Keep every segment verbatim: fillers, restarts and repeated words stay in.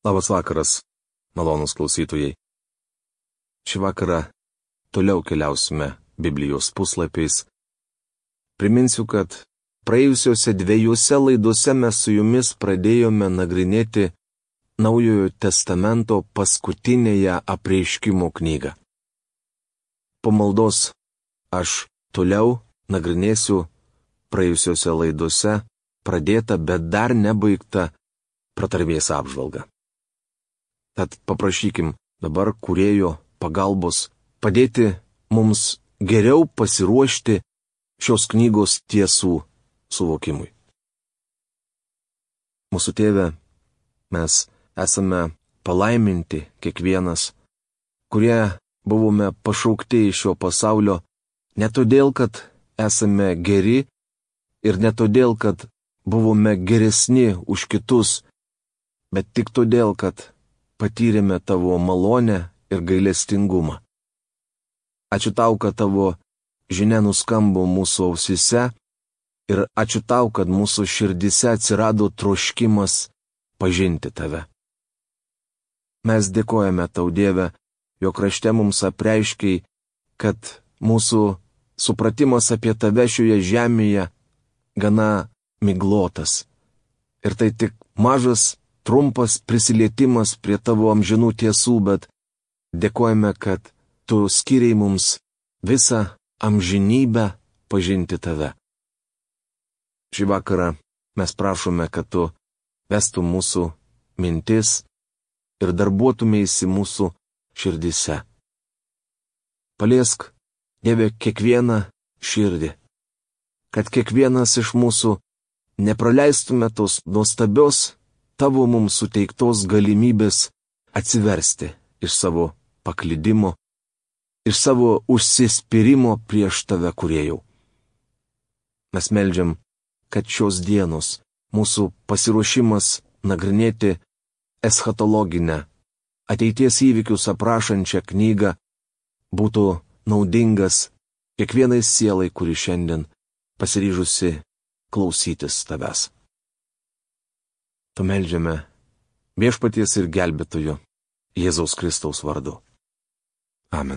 Labas vakaras, malonūs klausytojai. Šį vakarą toliau keliausime Biblijos puslapiais. Priminsiu, kad praėjusiuose dviejose laidose mes su jumis pradėjome nagrinėti Naujojo testamento paskutinėje apreiškimo knygą. Po maldos aš toliau nagrinėsiu praėjusiuose laidose pradėtą, bet dar nebaigtą pratarmės apžvalgą. Tad paprašykim dabar Kūrėjo pagalbos padėti mums geriau pasiruošti šios knygos tiesų suvokimui. Mūsų Tėve, mes esame palaiminti kiekvienas, kurie buvome pašaukti iš šio pasaulio, ne todėl, kad esame geri ir ne todėl, kad buvome geresni už kitus, bet tik todėl, kad patyrėme tavo malonę ir gailestingumą. Ačiū tau, kad tavo žinia nuskambo mūsų ausise ir ačiū tau, kad mūsų širdise atsirado troškimas pažinti tave. Mes dėkojame tau, Dieve, jog rašte mums apreiškiai, kad mūsų supratimas apie tave šioje žemėje gana miglotas. Ir tai tik mažas, trumpas prisilietimas prie tavo amžinų tiesų, bet dėkojame, kad tu skiriai mums visą amžinybę pažinti tave. Šį vakarą mes prašome, kad tu vestum mūsų mintis ir darbuotumėsi mūsų širdise. Paliesk, Dieve, kiekvieną širdį, kad kiekvienas iš mūsų nepraleistume tos nuostabios tavo mums suteiktos galimybės atsiversti iš savo paklydimo, iš savo užsispyrimo prieš tave, Kūrėjau. Mes meldžiam, kad šios dienos mūsų pasiruošimas nagrinėti eschatologinę, ateities įvykius aprašančią knygą būtų naudingas kiekvienai sielai, kuri šiandien pasiryžusi klausytis tavęs. Tu meldžiame Viešpaties ir Gelbėtojo Jėzaus Kristaus vardu. Amen.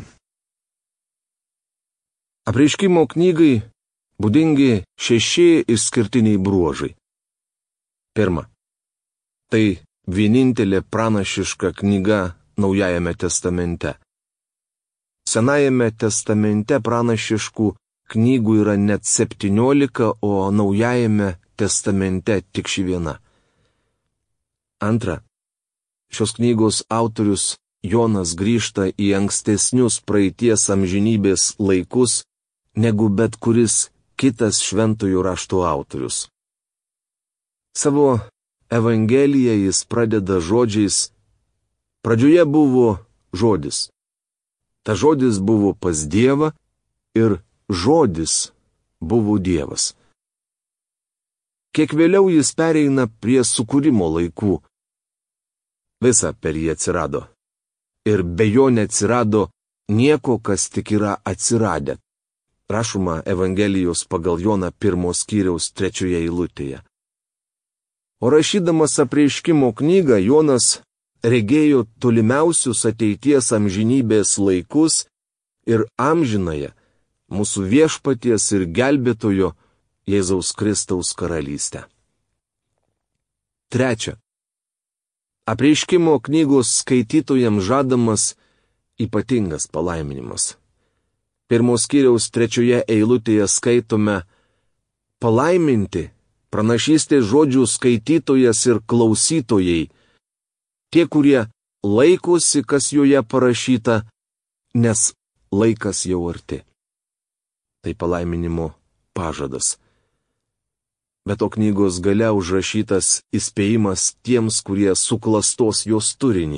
Apreiškimo knygai būdingi šeši išskirtiniai bruožai. Pirma. Tai vienintelė pranašiška knyga Naujajame testamente. Senajame testamente pranašiškų knygų yra net septyniolika, o Naujajame testamente tik ši viena. Antra. Šios knygos autorius Jonas grįžta į ankstesnius praeities amžinybės laikus, negu bet kuris kitas šventojo rašto autorius. Savo evangeliją jis pradeda žodžiais: pradžioje buvo žodis. Ta žodis buvo pas Dievą ir žodis buvo Dievas. Kiek vėliau jis pereina prie sukūrimo laikų. Visa per jį atsirado. Ir be jo neatsirado nieko, kas tik yra atsiradę. Rašoma Evangelijos pagal Joną pirmos skyriaus trečioje eilutėje. O rašydamas apreiškimo knygą, Jonas regėjo tolimiausius ateities amžinybės laikus ir amžinąją mūsų Viešpaties ir Gelbėtojo Jėzaus Kristaus karalystę. Trečia. Apreiškimo knygos skaitytojams žadamas ypatingas palaiminimas. Pirmos skyriaus trečioje eilutėje skaitome: palaiminti pranašystės žodžių skaitytojas ir klausytojai, tie, kurie laikosi, kas joje parašyta, nes laikas jau arti. Tai palaiminimo pažadas. Bet to knygos gale užrašytas įspėjimas tiems, kurie suklastos jos turinį.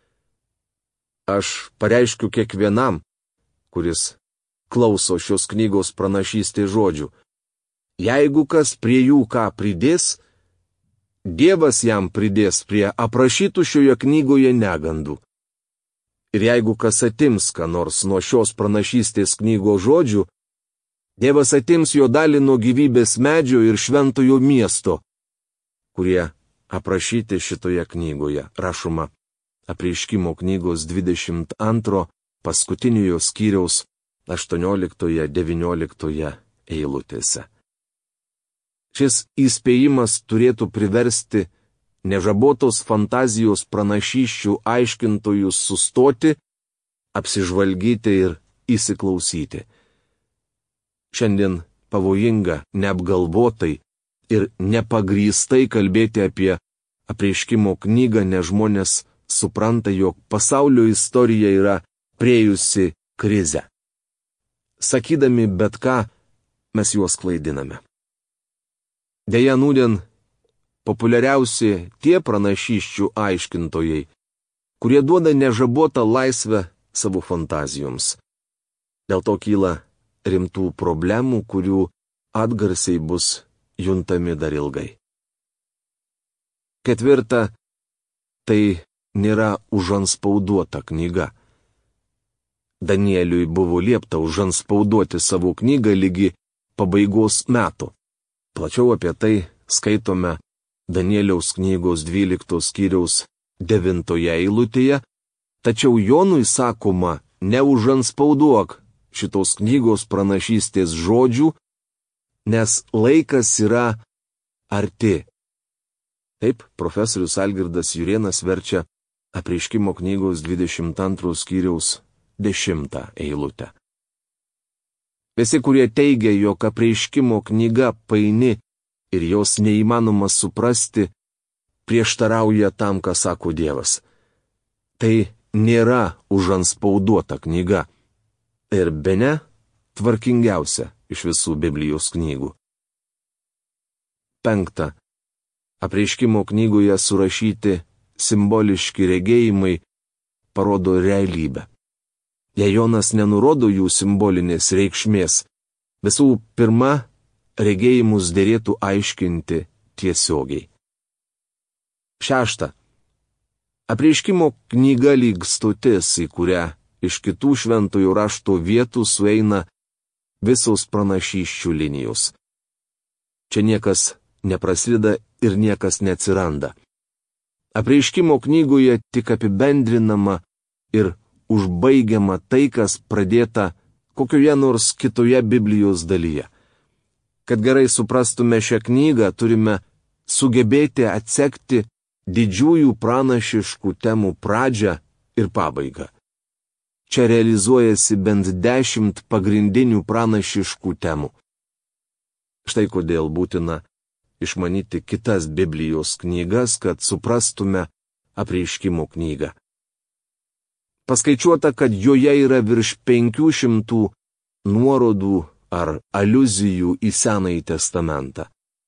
Aš pareiškiu kiekvienam, kuris klauso šios knygos pranašystės žodžių: jeigu kas prie jų ką pridės, Dievas jam pridės prie aprašytų šioje knygoje negandų. Ir jeigu kas atims ką nors nuo šios pranašystės knygos žodžių, Dievas atims jo dalį nuo gyvybės medžio ir šventojo miesto, kurie aprašyti šitoje knygoje. Rašoma Apreiškimo knygos dvidešimt antro paskutiniojo skyriaus aštuonioliktoje devynioliktoje eilutėse. Šis įspėjimas turėtų priversti nežabotos fantazijos pranašysčių aiškintojus sustoti, apsižvalgyti ir įsiklausyti. Šiandien pavojinga neapgalvotai ir nepagrįstai kalbėti apie apreiškimo knygą, nes žmonės supranta, jog pasaulio istorija yra priejusi krizę. Sakydami bet ką, mes juos klaidiname. Deja, nūdien populiariausi tie pranašysčių aiškintojai, kurie duoda nežabotą laisvę savo fantazijoms. Dėl to kyla rimtų problemų, kurių atgarsiai bus juntami dar ilgai. Ketvirta, tai nėra užanspauduota knyga. Danieliui buvo liepta užanspauduoti savo knygą ligi pabaigos metų. Plačiau apie tai skaitome Danieliaus knygos dvyliktos skyriaus devintoje eilutėje, tačiau Jonui sakoma, neužanspauduok šitos knygos pranašystės žodžių, nes laikas yra arti. Taip, profesorius Algirdas Jurėnas verčia Apreiškimo knygos dvidešimt antro skyriaus dešimtą eilutę. Visi, kurie teigia, jog Apreiškimo knyga paini ir jos neįmanoma suprasti, prieštarauja tam, ką sako Dievas. Tai nėra užanspauduota knyga ir bene tvarkingiausia iš visų Biblijos knygų. Penkta. Apreiškimo knygoje surašyti simboliški regėjimai parodo realybę. Jei Jonas nenurodo jų simbolinės reikšmės, visų pirma, regėjimus derėtų aiškinti tiesiogiai. Šešta. Apreiškimo knyga lyg stotis, į kurią iš kitų šventojo rašto vietų sueina visos pranašysčių linijos. Čia niekas neprasideda ir niekas neatsiranda. Apreiškimo knygoje tik apibendrinama ir užbaigiama tai, kas pradėta kokioje nors kitoje Biblijos dalyje. Kad gerai suprastume šią knygą, turime sugebėti atsekti didžiųjų pranašiškų temų pradžią ir pabaigą. Čia realizuojasi bent dešimt pagrindinių pranašiškų temų. Štai kodėl būtina išmanyti kitas Biblijos knygas, kad suprastume Apreiškimo knygą. Paskaičiuota, kad joje yra virš penkių šimtų nuorodų ar aliuzijų į Senąjį testamentą.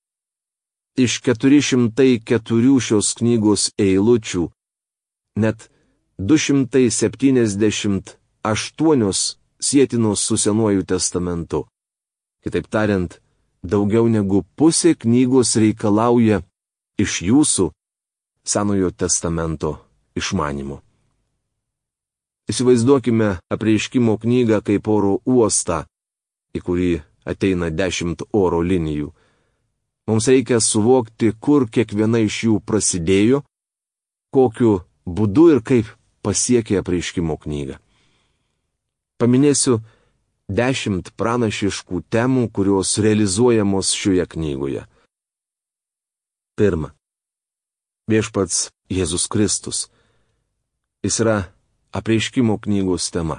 Iš keturi šimtai keturių šios knygos eilučių net du šimtai septyniasdešimt aštuonios sietinos su Senuoju testamentu. Kitaip tariant, daugiau negu pusė knygos reikalauja iš jūsų Senojo testamento išmanymų. Įsivaizduokime Apreiškimo knygą kaip oro uostą, į kurį ateina dešimt oro linijų. Mums reikia suvokti, kur kiekviena iš jų prasidėjo, kokiu būdu ir kaip pasiekė Apreiškimo knygą. Paminėsiu dešimt pranašiškų temų, kurios realizuojamos šioje knygoje. Pirma. Viešpats Jėzus Kristus. Jis yra Apreiškimo knygos tema.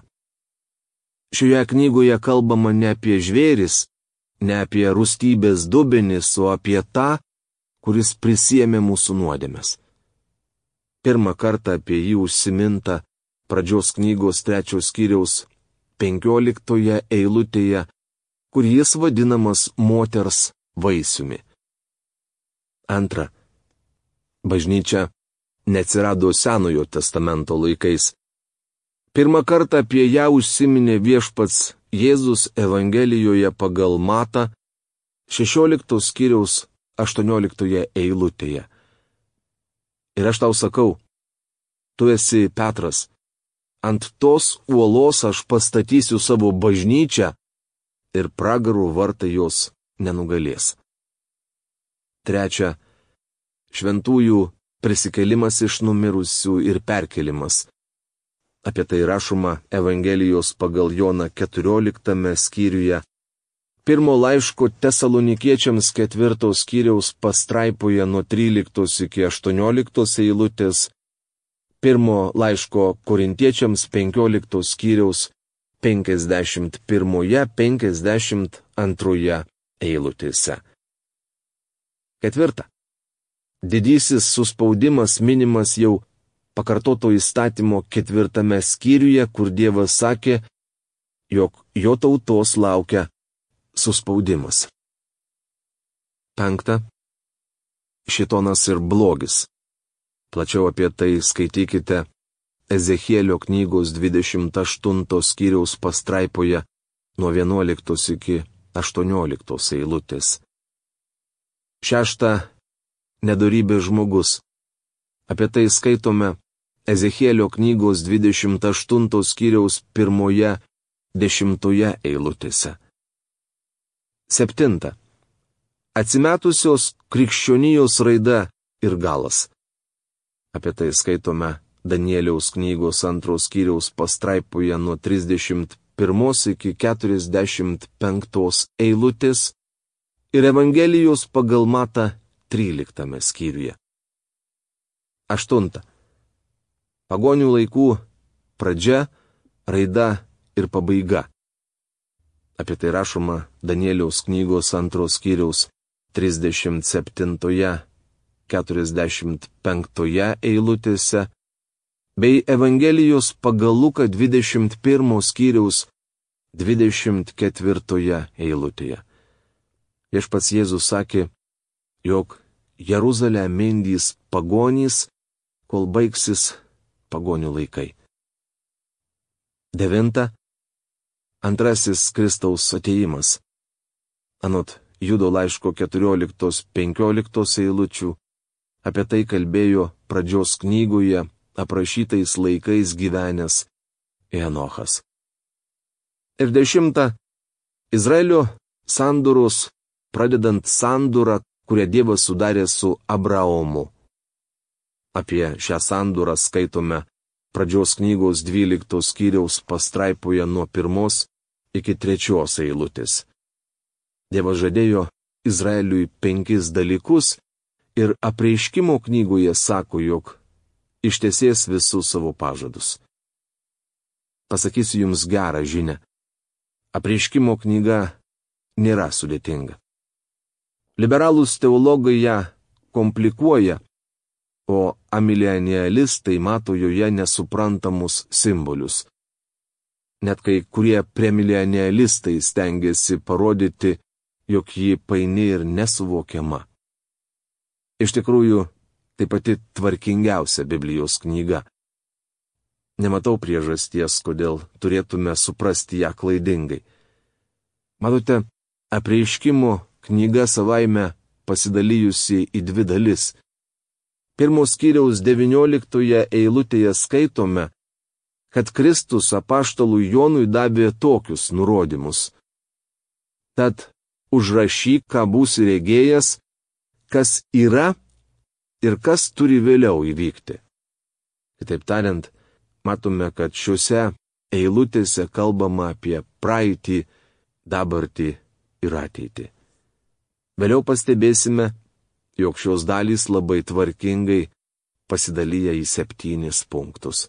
Šioje knygoje kalbama ne apie žvėris, ne apie rūstybės dubenis, o apie tą, kuris prisiėmė mūsų nuodėmes. Pirmą kartą apie jį užsiminta pradžios knygos trečios skyriaus penkioliktoje eilutėje, kur jis vadinamas moters vaisiumi. Antra. Bažnyčia neatsirado Senojo testamento laikais. Pirmą kartą apie ją užsiminė viešpats Jėzus Evangelijoje pagal Matą šešioliktos skyriaus aštuonioliktoje eilutėje. Ir aš tau sakau, tu esi Petras, ant tos uolos aš pastatysiu savo bažnyčią ir pragarų vartai jos nenugalės. Trečia, šventųjų prisikėlimas iš numirusių ir perkelimas. Apie tai rašoma Evangelijos pagal Joną keturioliktame skyriuje, pirmo laiško Tesalonikiečiams ketvirtos skyriaus pastraipoje nuo tryliktos iki aštuonioliktos eilutės, pirmo laiško Korintiečiams penkioliktos skyriaus penkiasdešimt pirmoje, penkiasdešimt antroje eilutėse. Ketvirta. Didysis suspaudimas minimas jau pakartoto įstatymo ketvirtame skyriuje, kur Dievas sakė, jog jo tautos laukia suspaudimas. Penkta. Šėtonas ir blogis. Plačiau apie tai skaitykite Ezechielio knygos dvidešimt aštuntos skyriaus pastraipoje nuo vienuoliktos iki aštuonioliktos eilutės. Šešta. Nedorybės žmogus. Apie tai skaitome Ezechielio knygos dvidešimt aštuntos skyriaus pirmoje, dešimtoje eilutėse. Septinta. Atsimetusios krikščionijos raida ir galas. Apie tai skaitome Danieliaus knygos antros skyriaus pastraipoje nuo trisdešimt pirmos iki keturiasdešimt penktos eilutės ir Evangelijos pagal Matą tryliktame skyriuje. Aštunta. Pagonių laikų pradžia, raida ir pabaiga. Apie tai rašoma Danieliaus knygos antros skyriaus trisdešimt septintoje, keturiasdešimt penktoje eilutėse, bei Evangelijos pagal Luką dvidešimt pirmo skyriaus dvidešimt ketvirtoje eilutėje. Viešpats Jėzus sakė, jog Jeruzalę mindys pagonys, kol baigsis pagonių laikai. Devinta. Antrasis Kristaus atėjimas. Anot Judo laiško keturioliktos penkioliktos eilučių, apie tai kalbėjo pradžios knygoje aprašytais laikais gyvenęs Enochas. Ir dešimta. Izraelio sandoros, pradedant sandorą, kurią Dievas sudarė su Abraomu. Apie šią sandorą skaitome pradžios knygos dvyliktos skyriaus pastraipoje nuo pirmos iki trečios eilutės. Dievas žadėjo Izraeliui penkis dalykus ir Apreiškimo knygoje sako, jog ištesės visus savo pažadus. Pasakysiu jums gerą žinią. Apreiškimo knyga nėra sudėtinga. Liberalūs teologai ją komplikuoja, o amilenialistai mato joje nesuprantamus simbolius. Net kai kurie premilenialistai stengiasi parodyti, jog ji paini ir nesuvokiama. Iš tikrųjų, tai pati tvarkingiausia Biblijos knyga. Nematau priežasties, kodėl turėtume suprasti ją klaidingai. Matote, Apreiškimo knyga savaime pasidalijusi į dvi dalis. Pirmos skyriaus devynioliktoje eilutėje skaitome, kad Kristus apaštalui Jonui davė tokius nurodymus. Tad užrašyk, ką būsi regėjęs, kas yra ir kas turi vėliau įvykti. Kitaip tariant, matome, kad šiuose eilutėse kalbama apie praeitį, dabartį ir ateitį. Vėliau pastebėsime, jog šios dalys labai tvarkingai pasidalyja į septynis punktus.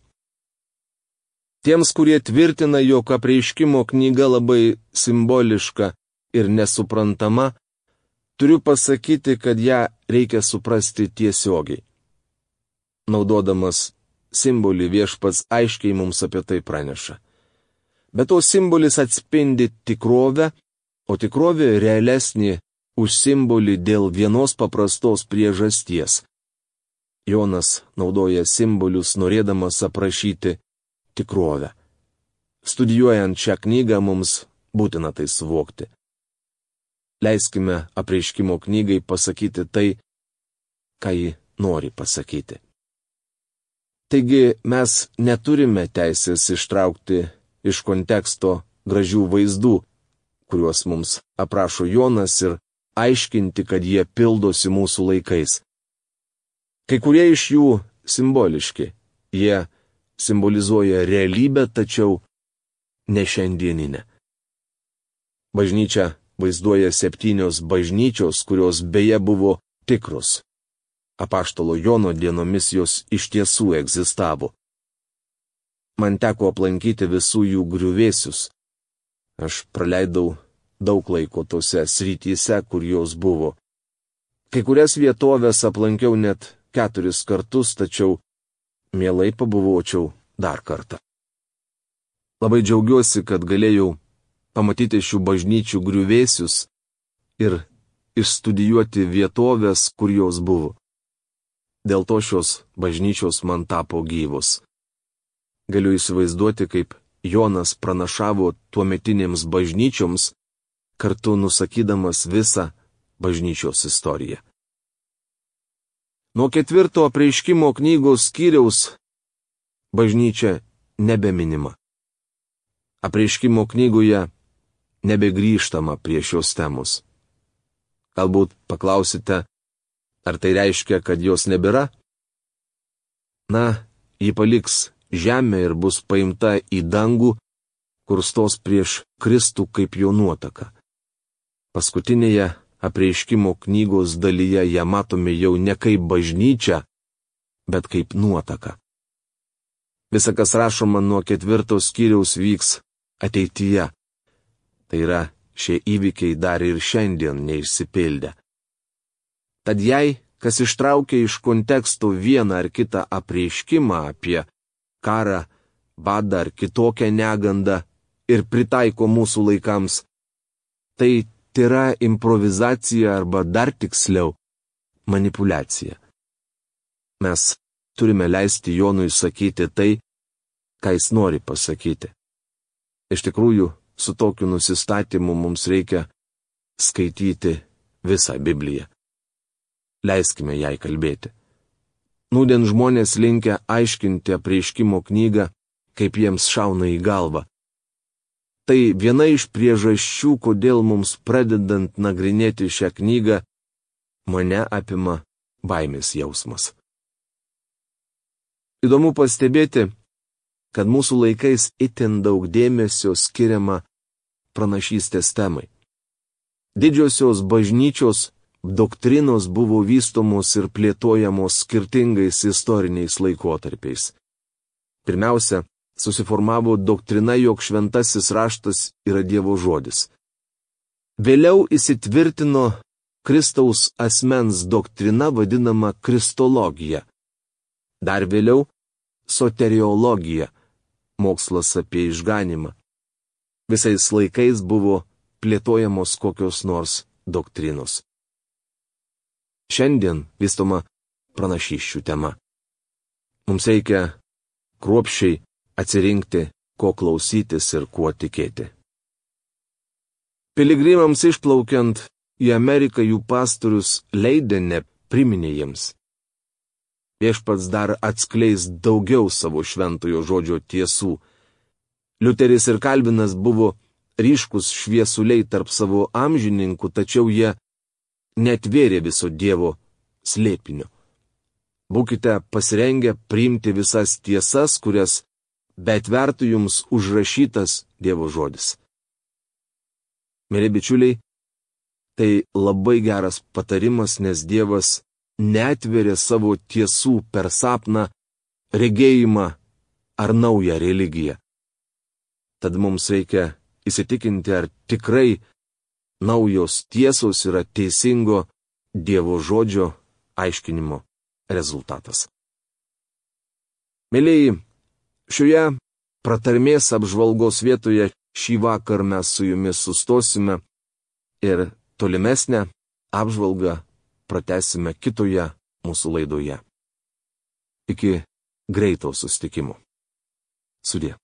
Tiems, kurie tvirtina, jog Apreiškimo knyga labai simboliška ir nesuprantama, turiu pasakyti, kad ją reikia suprasti tiesiogiai. Naudodamas simbolį Viešpats aiškiai mums apie tai praneša. Bet to simbolis atspindi tikrovę, o tikrovė realesnė už simbolį dėl vienos paprastos priežasties. Jonas naudoja simbolius norėdamas aprašyti tikrovę. Studijuojant šią knygą mums būtina tai suvokti. Leiskime Apreiškimo knygai pasakyti tai, ką ji nori pasakyti. Taigi mes neturime teisės ištraukti iš konteksto gražių vaizdų, kuriuos mums aprašo Jonas ir aiškinti, kad jie pildosi mūsų laikais. Kai kurie iš jų simboliški. Jie simbolizuoja realybę, tačiau ne šiandieninę. Bažnyčia vaizduoja septynios bažnyčios, kurios beje buvo tikros. Apaštalo Jono dienomis jos iš tiesų egzistavo. Man teko aplankyti visų jų griuvėsius. Aš praleidau daug laiko tose srityse, kur jos buvo. Kai kurias vietovės aplankiau net keturis kartus, tačiau mielai pabuvočiau dar kartą. Labai džiaugiuosi, kad galėjau pamatyti šių bažnyčių griuvėsius ir išstudijuoti vietovės, kur jos buvo. Dėl to šios bažnyčios man tapo gyvos. Galiu įsivaizduoti, kaip Jonas pranašavo tuometinėms bažnyčioms, kartu nusakydamas visą bažnyčios istoriją. Nuo ketvirto apreiškimo knygos skyriaus bažnyčia nebeminima. Apreiškimo knygoje nebegrįžtama prie šios temos. Galbūt paklausite, ar tai reiškia, kad jos nebėra? Na, ji paliks žemę ir bus paimta į dangų, kur stos prieš Kristų kaip jo nuotaka. Paskutinėje apreiškimo knygos dalyje ją matome jau ne kaip bažnyčia, bet kaip nuotaka. Visa, kas rašoma nuo ketvirtos skyriaus, vyks ateityje. Tai yra, šie įvykiai dar ir šiandien neišsipildė. Tad jei, kas ištraukia iš konteksto vieną ar kitą apreiškimą apie karą, badą ar kitokią negandą ir pritaiko mūsų laikams, tai yra improvizacija arba dar tiksliau manipulacija. Mes turime leisti Jonui sakyti tai, ką jis nori pasakyti. Iš tikrųjų, su tokiu nusistatymu mums reikia skaityti visą Bibliją. Leiskime jai kalbėti. Nūdien žmonės linkę aiškinti apreiškimo knygą, kaip jiems šauna į galvą. Tai viena iš priežasčių, kodėl mums pradedant nagrinėti šią knygą, mane apima baimės jausmas. Įdomu pastebėti, kad mūsų laikais itin daug dėmesio skiriama pranašystės temai. Didžiosios bažnyčios doktrinos buvo vystomos ir plėtojamos skirtingais istoriniais laikotarpiais. Pirmiausia, susiformavo doktrina, jog šventasis raštas yra Dievo žodis. Vėliau įsitvirtino Kristaus asmens doktrina vadinama kristologija. Dar vėliau soteriologija, mokslas apie išganimą. Visais laikais buvo plėtojamos kokios nors doktrinos. Šiandien vystoma pranašysčių tema. Mums reikia kruopščiai atsirinkti, ko klausytis ir kuo tikėti. Piligrimams išplaukiant į Ameriką jų pastorius Leidene priminė jiems. Viešpats dar atskleis daugiau savo šventojo žodžio tiesų. Liuteris ir Kalvinas buvo ryškus šviesuliai tarp savo amžininkų, tačiau jie netvėrė viso Dievo slėpinio. Būkite pasirengę priimti visas tiesas, kurias beatvertų jums užrašytas Dievo žodis. Mėly bičiuliai, tai labai geras patarimas, nes Dievas neatveria savo tiesų per sapną, regėjimą ar naują religiją. Tad mums reikia įsitikinti, ar tikrai naujos tiesos yra teisingo Dievo žodžio aiškinimo rezultatas. Mėlyji, šioje pratarmės apžvalgos vietoje šį vakar mes su jumis sustosime ir tolimesnę apžvalgą pratęsime kitoje mūsų laidoje. Iki greito susitikimo. Sudie.